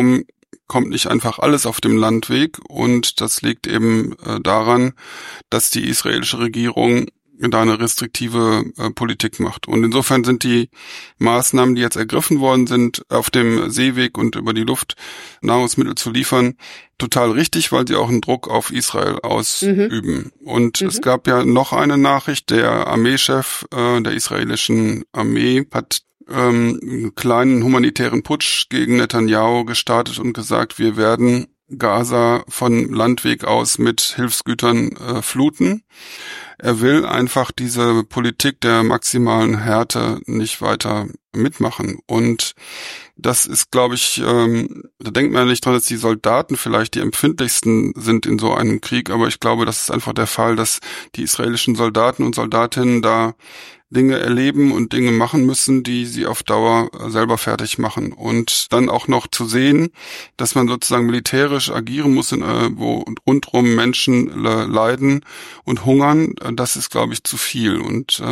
kommt nicht einfach alles auf dem Landweg, und das liegt eben daran, dass die israelische Regierung da eine restriktive Politik macht. Und insofern sind die Maßnahmen, die jetzt ergriffen worden sind, auf dem Seeweg und über die Luft Nahrungsmittel zu liefern, total richtig, weil sie auch einen Druck auf Israel ausüben. Und es gab ja noch eine Nachricht, der Armeechef der israelischen Armee hat einen kleinen humanitären Putsch gegen Netanyahu gestartet und gesagt, wir werden Gaza von Landweg aus mit Hilfsgütern fluten. Er will einfach diese Politik der maximalen Härte nicht weiter mitmachen. Und das ist, glaube ich, da denkt man ja nicht dran, dass die Soldaten vielleicht die empfindlichsten sind in so einem Krieg, aber ich glaube, das ist einfach der Fall, dass die israelischen Soldaten und Soldatinnen da Dinge erleben und Dinge machen müssen, die sie auf Dauer selber fertig machen. Und dann auch noch zu sehen, dass man sozusagen militärisch agieren muss, wo rundherum Menschen leiden und hungern, das ist, glaube ich, zu viel. Und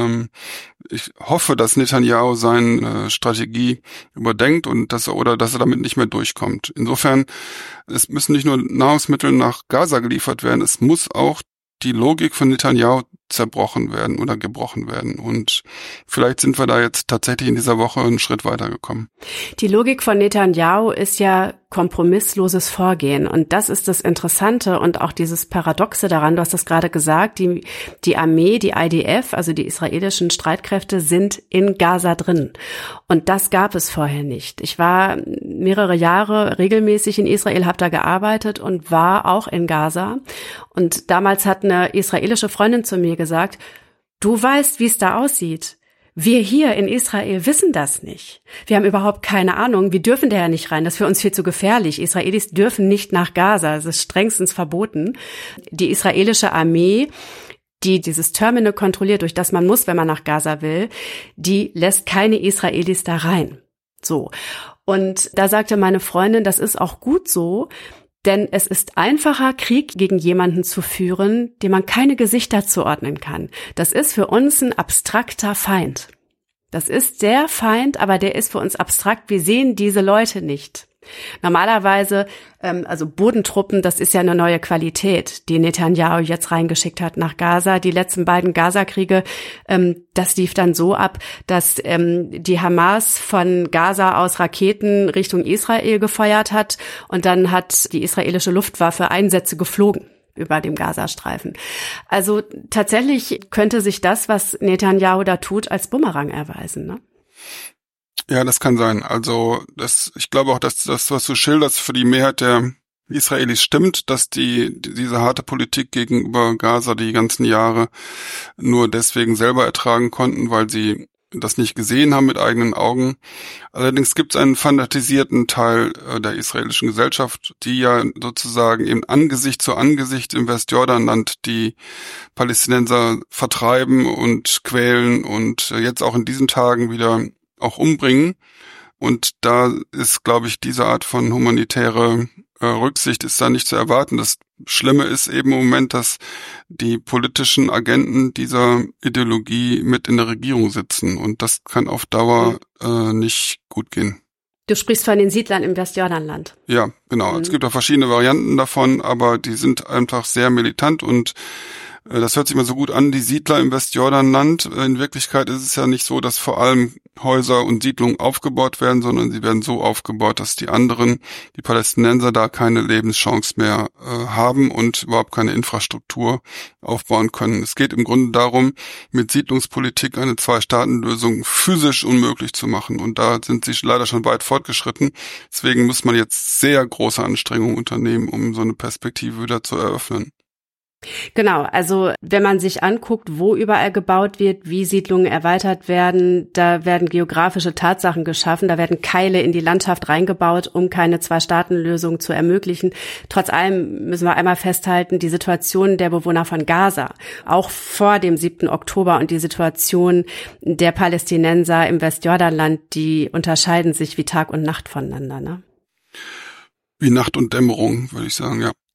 ich hoffe, dass Netanyahu seine Strategie überdenkt und dass er damit nicht mehr durchkommt. Insofern, es müssen nicht nur Nahrungsmittel nach Gaza geliefert werden, es muss auch die Logik von Netanyahu zerbrochen werden oder gebrochen werden. Und vielleicht sind wir da jetzt tatsächlich in dieser Woche einen Schritt weitergekommen. Die Logik von Netanyahu ist ja kompromissloses Vorgehen. Und das ist das Interessante und auch dieses Paradoxe daran. Du hast das gerade gesagt, die Armee, die IDF, also die israelischen Streitkräfte, sind in Gaza drin. Und das gab es vorher nicht. Ich war mehrere Jahre regelmäßig in Israel, habe da gearbeitet und war auch in Gaza. Und damals hat eine israelische Freundin zu mir gesagt, du weißt, wie es da aussieht. Wir hier in Israel wissen das nicht. Wir haben überhaupt keine Ahnung. Wir dürfen da ja nicht rein. Das ist für uns viel zu gefährlich. Israelis dürfen nicht nach Gaza. Das ist strengstens verboten. Die israelische Armee, die dieses Terminal kontrolliert, durch das man muss, wenn man nach Gaza will, die lässt keine Israelis da rein. So. Und da sagte meine Freundin, das ist auch gut so, denn es ist einfacher, Krieg gegen jemanden zu führen, dem man keine Gesichter zuordnen kann. Das ist für uns ein abstrakter Feind. Das ist der Feind, aber der ist für uns abstrakt. Wir sehen diese Leute nicht. Normalerweise, also Bodentruppen, das ist ja eine neue Qualität, die Netanyahu jetzt reingeschickt hat nach Gaza. Die letzten beiden Gaza-Kriege, das lief dann so ab, dass die Hamas von Gaza aus Raketen Richtung Israel gefeuert hat und dann hat die israelische Luftwaffe Einsätze geflogen über dem Gazastreifen. Also tatsächlich könnte sich das, was Netanyahu da tut, als Bumerang erweisen, ne? Ja, das kann sein. Also ich glaube auch, dass das, was du schilderst, für die Mehrheit der Israelis stimmt, dass diese harte Politik gegenüber Gaza die ganzen Jahre nur deswegen selber ertragen konnten, weil sie das nicht gesehen haben mit eigenen Augen. Allerdings gibt es einen fanatisierten Teil der israelischen Gesellschaft, die ja sozusagen eben Angesicht zu Angesicht im Westjordanland die Palästinenser vertreiben und quälen und jetzt auch in diesen Tagen wieder auch umbringen. Und da ist, glaube ich, diese Art von humanitäre Rücksicht ist da nicht zu erwarten. Das Schlimme ist eben im Moment, dass die politischen Agenten dieser Ideologie mit in der Regierung sitzen. Und das kann auf Dauer nicht gut gehen. Du sprichst von den Siedlern im Westjordanland. Ja, genau. Es gibt auch verschiedene Varianten davon, aber die sind einfach sehr militant und das hört sich immer so gut an, die Siedler im Westjordanland. In Wirklichkeit ist es ja nicht so, dass vor allem Häuser und Siedlungen aufgebaut werden, sondern sie werden so aufgebaut, dass die Palästinenser da keine Lebenschance mehr haben und überhaupt keine Infrastruktur aufbauen können. Es geht im Grunde darum, mit Siedlungspolitik eine Zwei-Staaten-Lösung physisch unmöglich zu machen. Und da sind sie leider schon weit fortgeschritten. Deswegen muss man jetzt sehr große Anstrengungen unternehmen, um so eine Perspektive wieder zu eröffnen. Genau, also wenn man sich anguckt, wo überall gebaut wird, wie Siedlungen erweitert werden, da werden geografische Tatsachen geschaffen, da werden Keile in die Landschaft reingebaut, um keine Zwei-Staaten-Lösung zu ermöglichen. Trotz allem müssen wir einmal festhalten, die Situation der Bewohner von Gaza, auch vor dem 7. Oktober und die Situation der Palästinenser im Westjordanland, die unterscheiden sich wie Tag und Nacht voneinander, ne? Wie Nacht und Dämmerung, würde ich sagen, ja.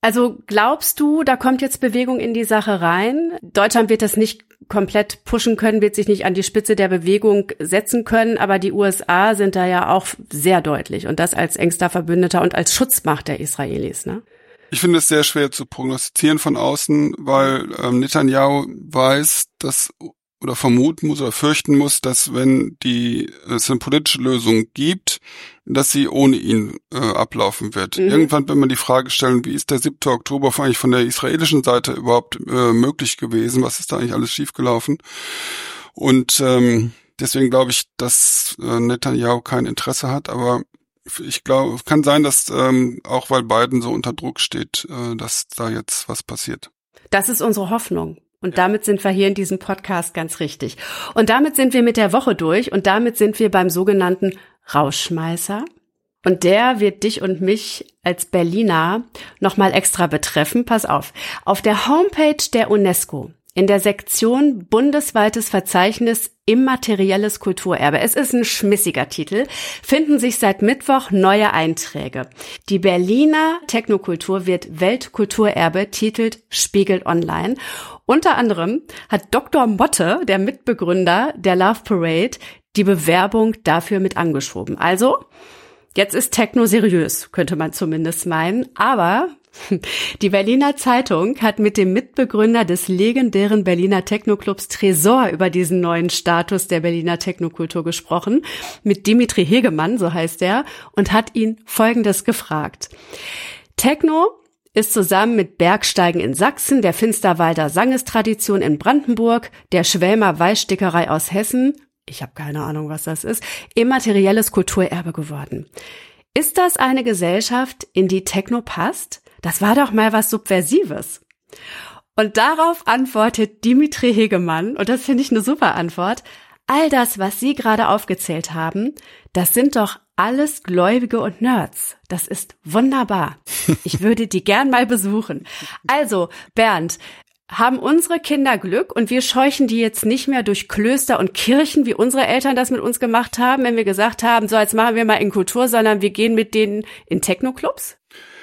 Also glaubst du, da kommt jetzt Bewegung in die Sache rein? Deutschland wird das nicht komplett pushen können, wird sich nicht an die Spitze der Bewegung setzen können, aber die USA sind da ja auch sehr deutlich und das als engster Verbündeter und als Schutzmacht der Israelis, ne? Ich finde es sehr schwer zu prognostizieren von außen, weil Netanyahu weiß, dass oder vermuten muss oder fürchten muss, dass wenn es eine politische Lösung gibt, dass sie ohne ihn ablaufen wird. Irgendwann wird man die Frage stellen, wie ist der 7. Oktober eigentlich von der israelischen Seite überhaupt möglich gewesen? Was ist da eigentlich alles schiefgelaufen? Und deswegen glaube ich, dass Netanyahu kein Interesse hat, aber ich glaube, es kann sein, dass auch weil Biden so unter Druck steht, dass da jetzt was passiert. Das ist unsere Hoffnung. Und damit sind wir hier in diesem Podcast ganz richtig. Und damit sind wir mit der Woche durch und damit sind wir beim sogenannten Rauschmeißer. Und der wird dich und mich als Berliner nochmal extra betreffen. Pass auf. Auf der Homepage der UNESCO in der Sektion Bundesweites Verzeichnis Immaterielles Kulturerbe, es ist ein schmissiger Titel, finden sich seit Mittwoch neue Einträge. Die Berliner Technokultur wird Weltkulturerbe, titelt Spiegel Online. Unter anderem hat Dr. Motte, der Mitbegründer der Love Parade, die Bewerbung dafür mit angeschoben. Also, jetzt ist Techno seriös, könnte man zumindest meinen, aber die Berliner Zeitung hat mit dem Mitbegründer des legendären Berliner Techno-Clubs Tresor über diesen neuen Status der Berliner Technokultur gesprochen, mit Dimitri Hegemann, so heißt er, und hat ihn Folgendes gefragt. Techno ist zusammen mit Bergsteigen in Sachsen, der Finsterwalder Sangestradition in Brandenburg, der Schwelmer Weißstickerei aus Hessen, ich habe keine Ahnung, was das ist, immaterielles Kulturerbe geworden. Ist das eine Gesellschaft, in die Techno passt? Das war doch mal was Subversives. Und darauf antwortet Dimitri Hegemann, und das finde ich eine super Antwort, all das, was Sie gerade aufgezählt haben, das sind doch alles Gläubige und Nerds. Das ist wunderbar. Ich würde die gern mal besuchen. Also, Bernd, haben unsere Kinder Glück und wir scheuchen die jetzt nicht mehr durch Klöster und Kirchen, wie unsere Eltern das mit uns gemacht haben, wenn wir gesagt haben, so jetzt machen wir mal in Kultur, sondern wir gehen mit denen in Techno-Clubs?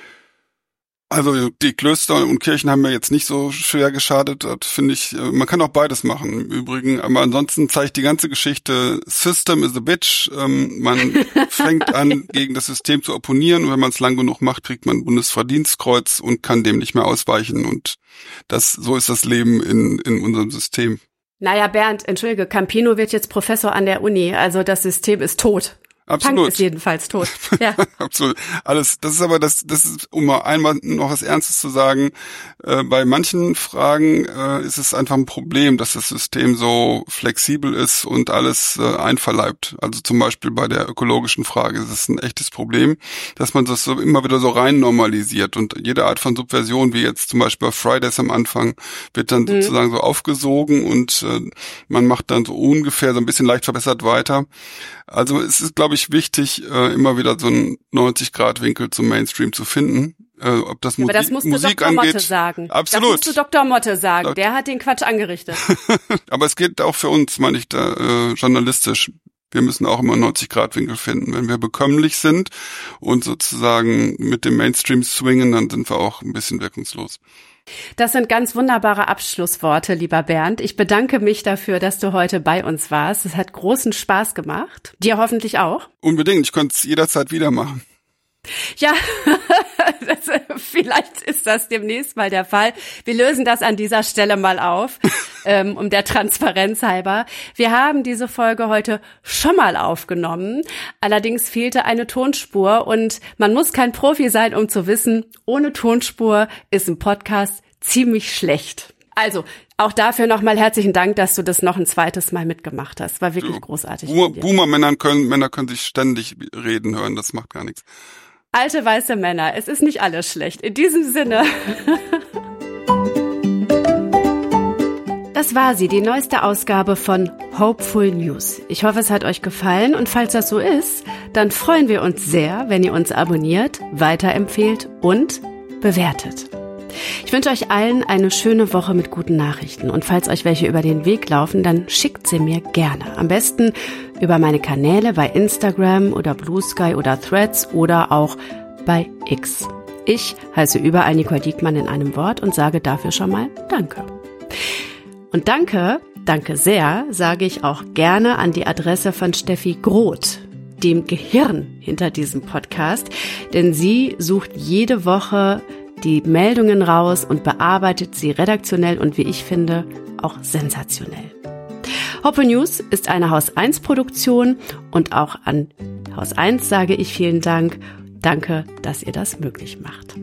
Also die Klöster und Kirchen haben mir jetzt nicht so schwer geschadet, das finde ich, man kann auch beides machen im Übrigen, aber ansonsten zeigt die ganze Geschichte, System is a bitch, man fängt an, gegen das System zu opponieren und wenn man es lang genug macht, kriegt man ein Bundesverdienstkreuz und kann dem nicht mehr ausweichen und so ist das Leben in unserem System. Naja, Bernd, entschuldige, Campino wird jetzt Professor an der Uni, also das System ist tot. Absolut. Punk ist jedenfalls tot. Ja. Absolut. Alles, das ist, um mal einmal noch was Ernstes zu sagen, bei manchen Fragen ist es einfach ein Problem, dass das System so flexibel ist und alles einverleibt. Also zum Beispiel bei der ökologischen Frage ist es ein echtes Problem, dass man das so immer wieder so rein normalisiert und jede Art von Subversion, wie jetzt zum Beispiel bei Fridays am Anfang, wird dann sozusagen so aufgesogen und man macht dann so ungefähr so ein bisschen leicht verbessert weiter. Also es ist, glaube ich, wichtig, immer wieder so einen 90-Grad-Winkel zum Mainstream zu finden. Ob das Musik, aber das musst du Musik Dr. angeht. Motte sagen. Absolut. Das musst du Dr. Motte sagen. Der hat den Quatsch angerichtet. Aber es geht auch für uns, meine ich, da journalistisch. Wir müssen auch immer einen 90-Grad-Winkel finden. Wenn wir bekömmlich sind und sozusagen mit dem Mainstream swingen, dann sind wir auch ein bisschen wirkungslos. Das sind ganz wunderbare Abschlussworte, lieber Bernd. Ich bedanke mich dafür, dass du heute bei uns warst. Es hat großen Spaß gemacht. Dir hoffentlich auch. Unbedingt. Ich könnte es jederzeit wieder machen. Ja, vielleicht ist das demnächst mal der Fall. Wir lösen das an dieser Stelle mal auf, um der Transparenz halber. Wir haben diese Folge heute schon mal aufgenommen. Allerdings fehlte eine Tonspur und man muss kein Profi sein, um zu wissen, ohne Tonspur ist ein Podcast ziemlich schlecht. Also, auch dafür nochmal herzlichen Dank, dass du das noch ein zweites Mal mitgemacht hast. War wirklich großartig. Boomer-Männer können sich ständig reden hören, das macht gar nichts. Alte weiße Männer, es ist nicht alles schlecht. In diesem Sinne. Das war sie, die neueste Ausgabe von Hopeful News. Ich hoffe, es hat euch gefallen und falls das so ist, dann freuen wir uns sehr, wenn ihr uns abonniert, weiterempfehlt und bewertet. Ich wünsche euch allen eine schöne Woche mit guten Nachrichten und falls euch welche über den Weg laufen, dann schickt sie mir gerne. Am besten über meine Kanäle bei Instagram oder Blue Sky oder Threads oder auch bei X. Ich heiße überall Nicole Diekmann in einem Wort und sage dafür schon mal Danke. Und danke sehr, sage ich auch gerne an die Adresse von Steffi Groth, dem Gehirn hinter diesem Podcast, denn sie sucht jede Woche die Meldungen raus und bearbeitet sie redaktionell und wie ich finde, auch sensationell. Hoppe News ist eine Haus 1 Produktion und auch an Haus 1 sage ich vielen Dank. Danke, dass ihr das möglich macht.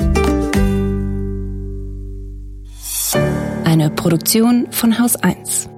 Eine Produktion von Haus 1.